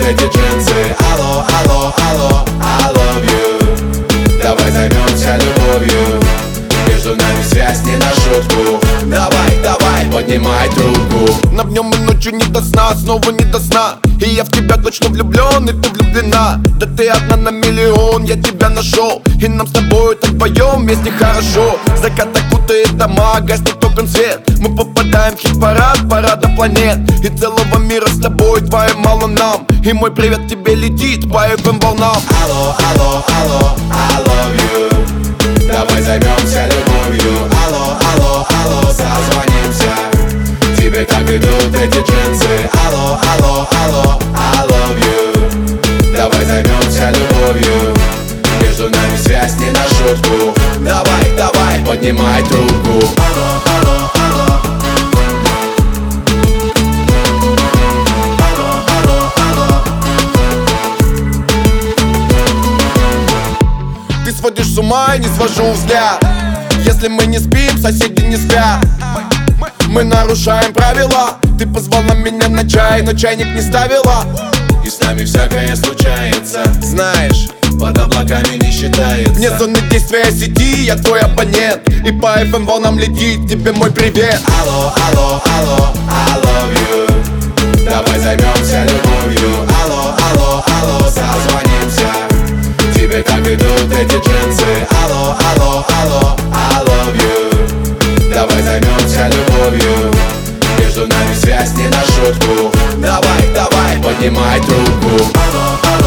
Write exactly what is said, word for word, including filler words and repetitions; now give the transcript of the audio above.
эти джинсы. Алло, алло, алло, I love you. Давай займемся любовью. Между нами связь не на шутку. Давай, давай, поднимай трубку. На днем и ночью не до сна, снова не до сна. И я в тебя точно влюблен, и ты влюблена. Да ты одна на миллион, я тебя нашел. И нам с тобой так вдвоем вместе хорошо. Закат окутает дома, гаснет окон свет. Мы попадаем в хит-парад, парада планет. И целого мира с тобой твоим мало нам. И мой привет тебе летит по эф эм волнам. Алло, алло, алло, I love you. Давай займемся любовью. Алло, алло, алло, созвонимся. Тебе как идут эти джинсы. Алло, алло, алло, I love you. Давай займемся любовью. Между нами связь не на шутку. Давай, давай, поднимай трубку. Алло, алло, алло. Алло, алло, алло. Ты сводишь с ума, и не свожу взгляд. Если мы не спим, соседи не спят. Мы нарушаем правила. Ты позвала меня на чай, но чайник не ставила. И с нами всякое случается. Знаешь, под облаками не считается. вне зоны действия сети, я твой абонент. И по эф эм волнам летит тебе мой привет. Алло, алло, алло, I love you. Давай займемся любовью. Алло, алло, алло, созвонимся. Тебе как идут эти джинсы. Алло, алло, алло, I love you. Давай займемся любовью. Между нами связь не на шутку. Давай, давай, поднимай трубку. Алло, алло.